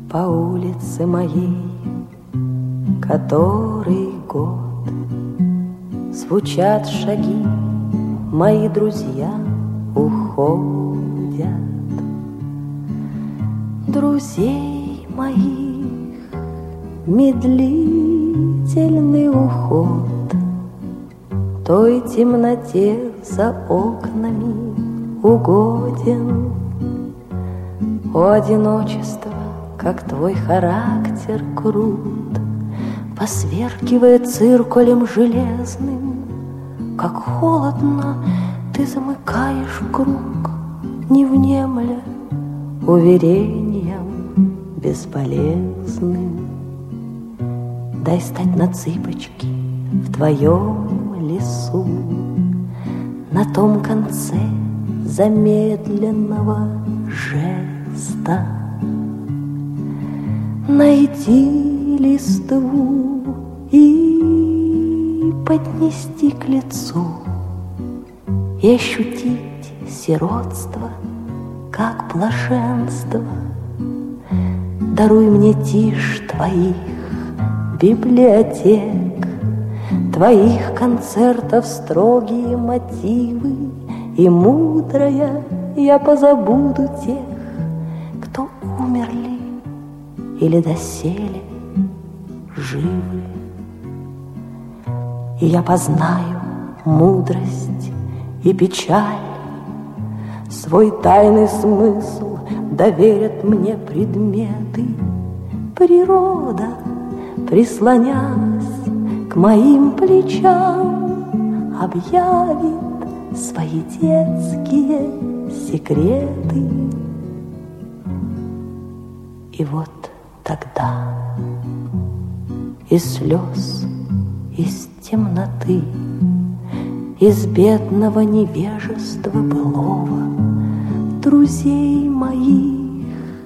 по улице моей, который год звучат шаги, мои друзья уходят. Друзей моих медлительный уход той темноте за окнами угоден. О, одиночество, как твой характер крут, посверкивая циркулем железным, как холодно ты замыкаешь круг, не внемля уверением бесполезным. Дай стать на цыпочки в твоем лесу, на том конце замедленного жеста. Найти листву и поднести к лицу, и ощутить сиротство, как блаженство. Даруй мне тишь твоих библиотек, твоих концертов строгие мотивы, и мудрая я позабуду тех, кто умерли или доселе живы. И я познаю мудрость и печаль, свой тайный смысл доверят мне предметы. Природа, прислонясь к моим плечам, объявит свои детские секреты. И вот тогда из слез, из темноты, из бедного невежества былого, друзей моих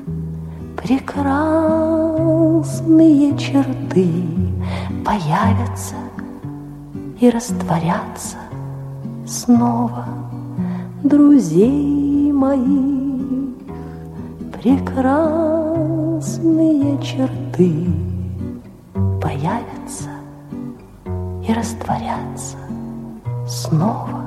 прекрасные черты появятся и растворятся снова. Друзей моих прекрасные черты появятся и растворятся снова.